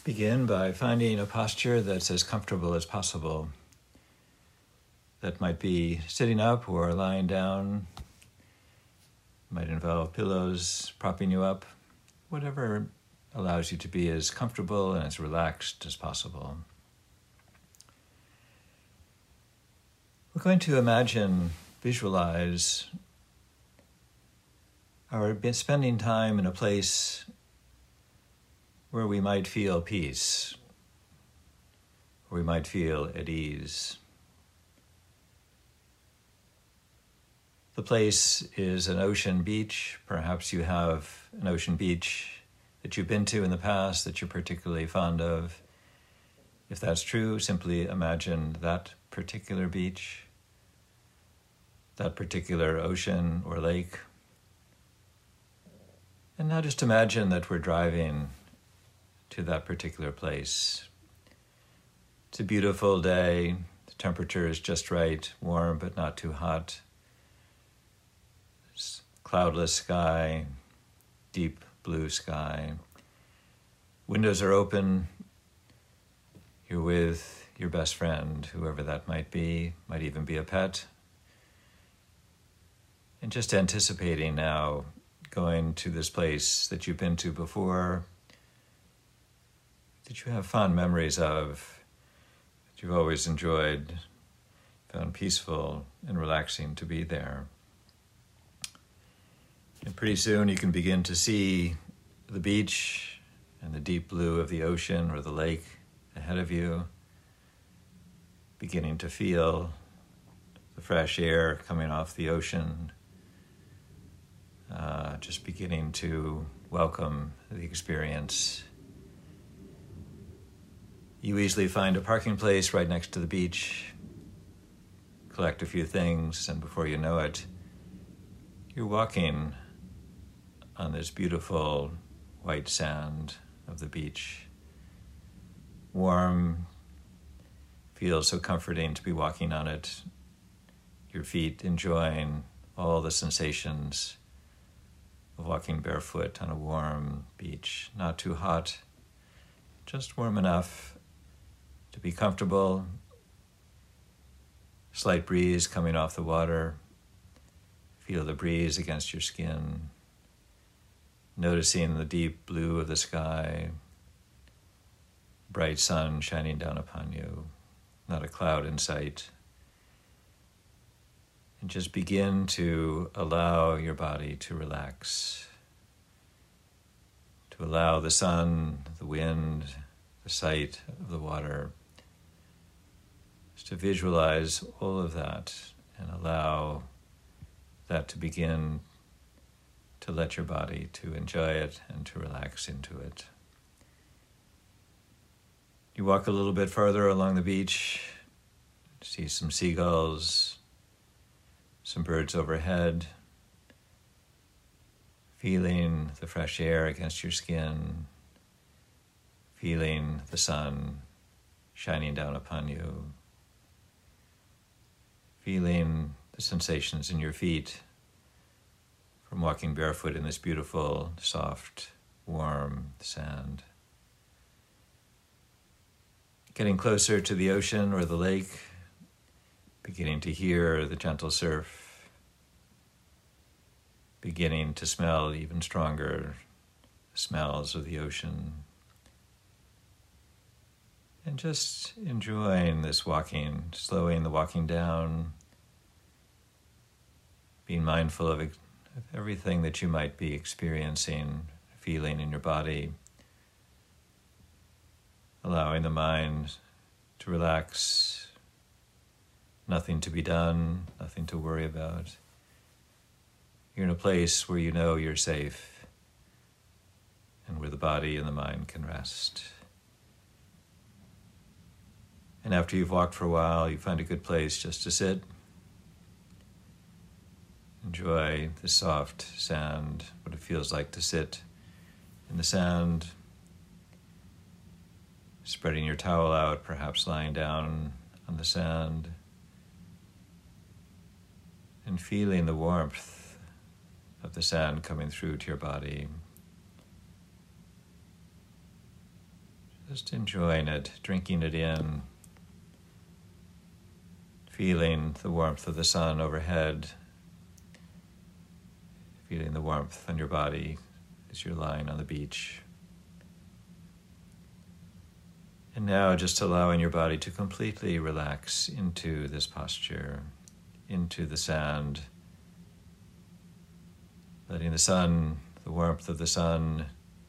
Begin by finding a posture that's as comfortable as possible. That might be sitting up or lying down. Might involve pillows propping you up. Whatever allows you to be as comfortable and as relaxed as possible. We're going to visualize our spending time in a place where we might feel peace, where we might feel at ease. The place is an ocean beach. Perhaps you have an ocean beach that you've been to in the past that you're particularly fond of. If that's true, simply imagine that particular beach, that particular ocean or lake. And now just imagine that we're driving to that particular place. It's a beautiful day. The temperature is just right, warm but not too hot. It's cloudless sky, deep blue sky. Windows are open. You're with your best friend, whoever that might be, might even be a pet. And just anticipating now going to this place that you've been to before, that you have fond memories of, that you've always enjoyed, found peaceful and relaxing to be there. And pretty soon you can begin to see the beach and the deep blue of the ocean or the lake ahead of you, beginning to feel the fresh air coming off the ocean, just beginning to welcome the experience. You easily find a parking place right next to the beach, collect a few things, and before you know it, you're walking on this beautiful white sand of the beach. Warm, feels so comforting to be walking on it. Your feet enjoying all the sensations of walking barefoot on a warm beach. Not too hot, just warm enough to be comfortable. Slight breeze coming off the water. Feel the breeze against your skin. Noticing the deep blue of the sky. Bright sun shining down upon you. Not a cloud in sight. And just begin to allow your body to relax. To allow the sun, the wind, the sight of the water, just to visualize all of that and allow that to begin to let your body to enjoy it and to relax into it. You walk a little bit further along the beach, see some seagulls, some birds overhead, feeling the fresh air against your skin, feeling the sun shining down upon you, feeling the sensations in your feet from walking barefoot in this beautiful, soft, warm sand. Getting closer to the ocean or the lake, beginning to hear the gentle surf, beginning to smell even stronger the smells of the ocean, and just enjoying this walking, slowing the walking down, being mindful of everything that you might be experiencing, feeling in your body, allowing the mind to relax, nothing to be done, nothing to worry about. You're in a place where you know you're safe and where the body and the mind can rest. And after you've walked for a while, you find a good place just to sit. Enjoy the soft sand, what it feels like to sit in the sand, spreading your towel out, perhaps lying down on the sand, and feeling the warmth of the sand coming through to your body. Just enjoying it, drinking it in, feeling the warmth of the sun overhead, feeling the warmth on your body as you're lying on the beach. And now just allowing your body to completely relax into this posture, into the sand, letting the sun, the warmth of the sun,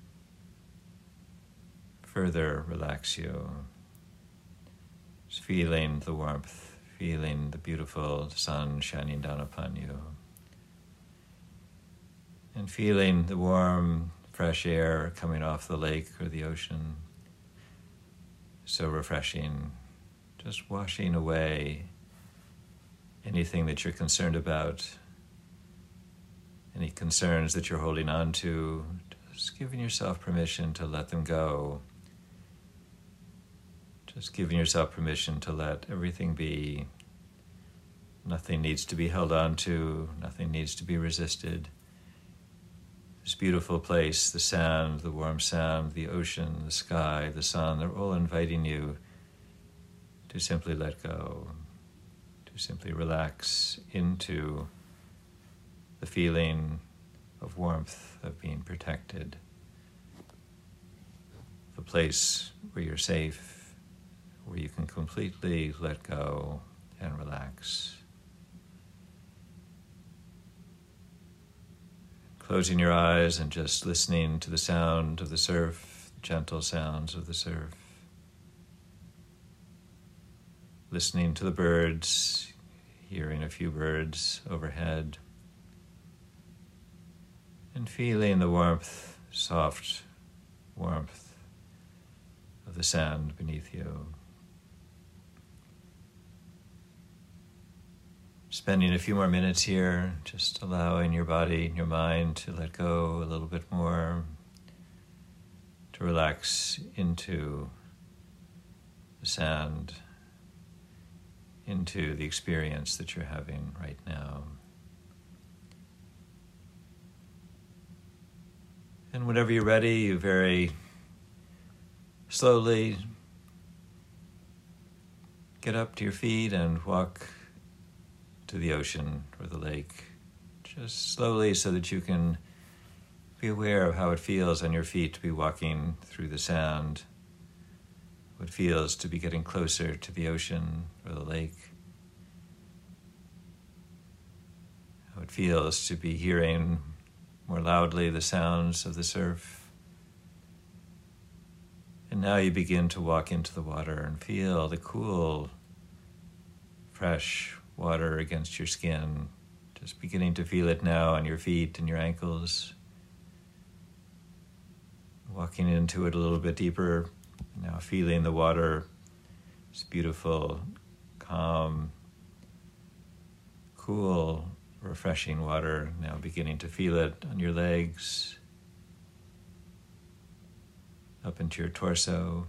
further relax you. Just feeling the warmth, feeling the beautiful sun shining down upon you. And feeling the warm, fresh air coming off the lake or the ocean. So refreshing, just washing away anything that you're concerned about, any concerns that you're holding on to, just giving yourself permission to let them go. Just giving yourself permission to let everything be. Nothing needs to be held on to, nothing needs to be resisted. This beautiful place, the sand, the warm sand, the ocean, the sky, the sun, they're all inviting you to simply let go, to simply relax into the feeling of warmth, of being protected, the place where you're safe, where you can completely let go and relax. Closing your eyes and just listening to the sound of the surf, gentle sounds of the surf. Listening to the birds, hearing a few birds overhead. And feeling the warmth, soft warmth of the sand beneath you. Spending a few more minutes here, just allowing your body and your mind to let go a little bit more, to relax into the sand, into the experience that you're having right now. And whenever you're ready, you very slowly get up to your feet and walk to the ocean or the lake, just slowly so that you can be aware of how it feels on your feet to be walking through the sand, what it feels to be getting closer to the ocean or the lake, how it feels to be hearing more loudly the sounds of the surf. And now you begin to walk into the water and feel the cool, fresh water against your skin, just beginning to feel it now on your feet and your ankles. Walking into it a little bit deeper, now feeling the water, this beautiful, calm, cool, refreshing water, now beginning to feel it on your legs, up into your torso.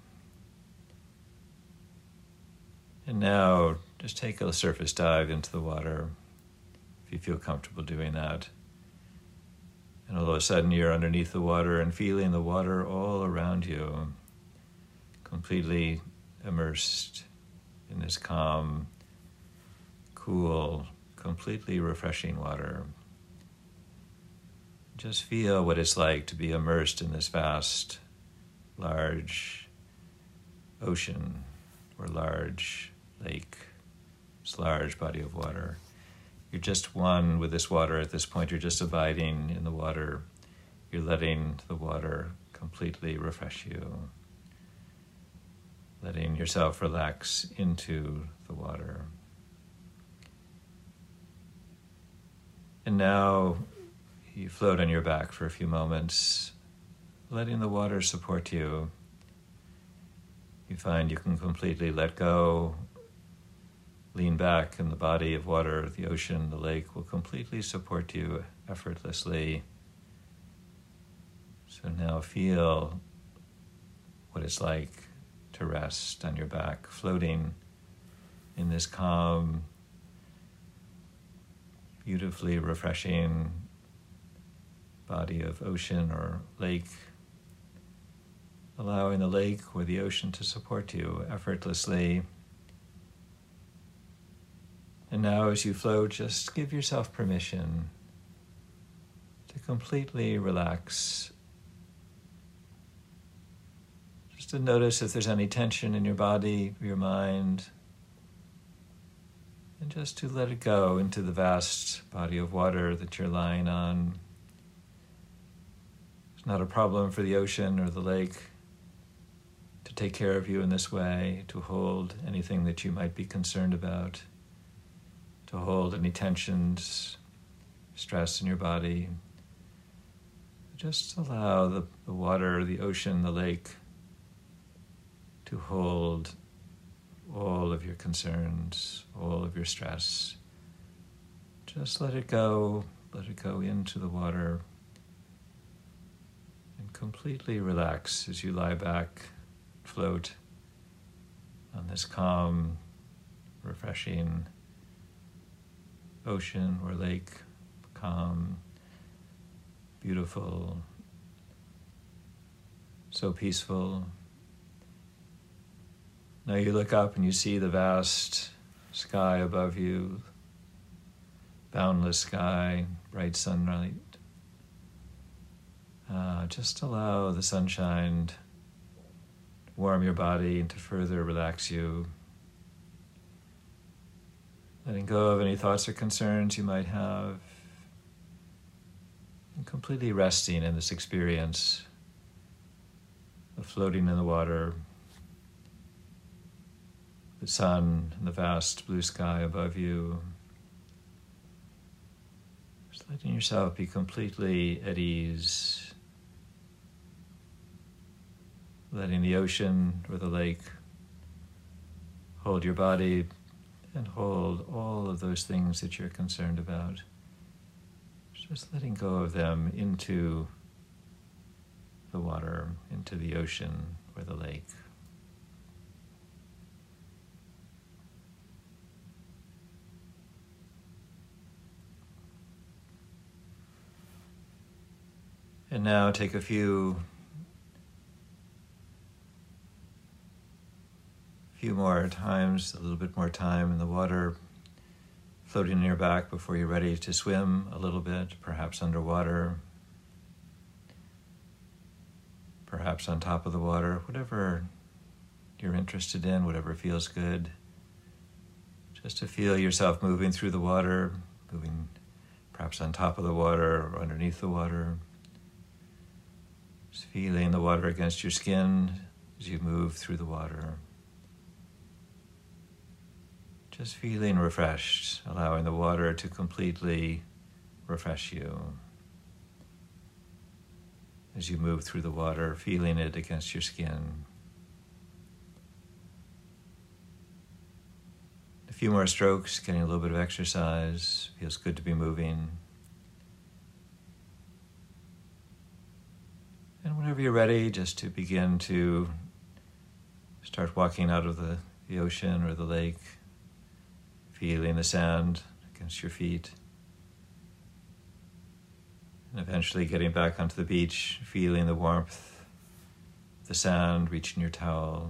And now just take a surface dive into the water if you feel comfortable doing that. And all of a sudden you're underneath the water and feeling the water all around you, completely immersed in this calm, cool, completely refreshing water. Just feel what it's like to be immersed in this vast, large ocean or large lake, this large body of water. You're just one with this water at this point. You're just abiding in the water. You're letting the water completely refresh you, letting yourself relax into the water. And now you float on your back for a few moments, letting the water support you. You find you can completely let go, lean back, and the body of water, the ocean, the lake will completely support you effortlessly. So now feel what it's like to rest on your back, floating in this calm, beautifully refreshing body of ocean or lake. allowing the lake or the ocean to support you effortlessly. And now as you float, just give yourself permission to completely relax. Just to notice if there's any tension in your body, your mind, and just to let it go into the vast body of water that you're lying on. It's not a problem for the ocean or the lake to take care of you in this way, to hold anything that you might be concerned about, to hold any tensions, stress in your body. Just allow the water, the ocean, the lake to hold all of your concerns, all of your stress. Just let it go into the water, and completely relax as you lie back, float on this calm, refreshing ocean or lake, calm, beautiful, so peaceful. Now you look up and you see the vast sky above you, boundless sky, bright sunlight. Just allow the sunshine to warm your body and to further relax you. Letting go of any thoughts or concerns you might have, and completely resting in this experience of floating in the water, the sun and the vast blue sky above you. Just letting yourself be completely at ease, letting the ocean or the lake hold your body and hold all of those things that you're concerned about. Just letting go of them into the water, into the ocean or the lake. And now take a few more times, a little bit more time in the water, floating on your back before you're ready to swim a little bit, perhaps underwater, perhaps on top of the water, whatever you're interested in, whatever feels good. Just to feel yourself moving through the water, moving perhaps on top of the water or underneath the water. Just feeling the water against your skin as you move through the water. Just feeling refreshed, allowing the water to completely refresh you. As you move through the water, feeling it against your skin. A few more strokes, getting a little bit of exercise. Feels good to be moving. And whenever you're ready, just to begin to start walking out of the ocean or the lake, feeling the sand against your feet. And eventually getting back onto the beach, feeling the warmth of the sand reaching your towel,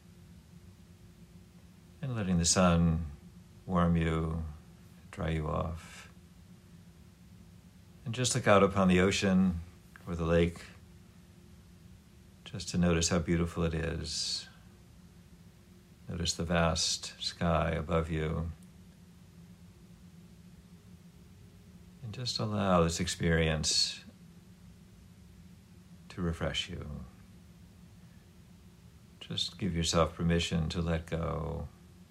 and letting the sun warm you, dry you off. And just look out upon the ocean or the lake, just to notice how beautiful it is. Notice the vast sky above you. And just allow this experience to refresh you. Just give yourself permission to let go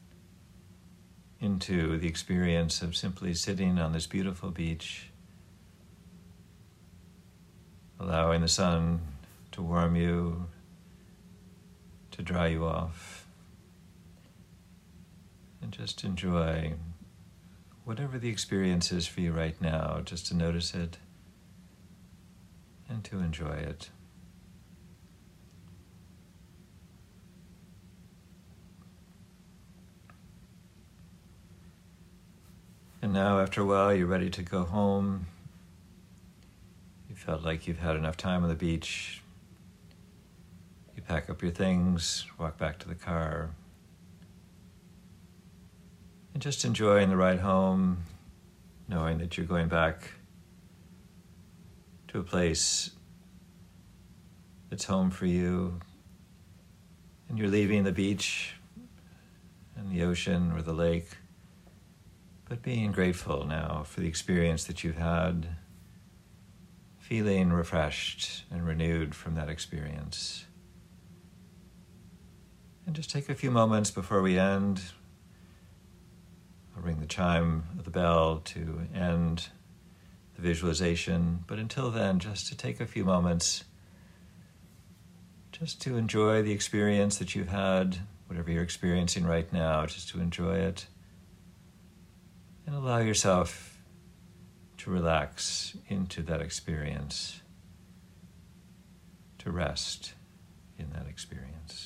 into the experience of simply sitting on this beautiful beach, allowing the sun to warm you, to dry you off, and just enjoy whatever the experience is for you right now, just to notice it and to enjoy it. And now, after a while, you're ready to go home. You felt like you've had enough time on the beach. You pack up your things, walk back to the car, and just enjoying the ride home, knowing that you're going back to a place that's home for you, and you're leaving the beach and the ocean or the lake, but being grateful now for the experience that you've had, feeling refreshed and renewed from that experience. And just take a few moments before we end. I'll ring the chime of the bell to end the visualization, but until then, just to take a few moments just to enjoy the experience that you've had, whatever you're experiencing right now, just to enjoy it. And allow yourself to relax into that experience, to rest in that experience.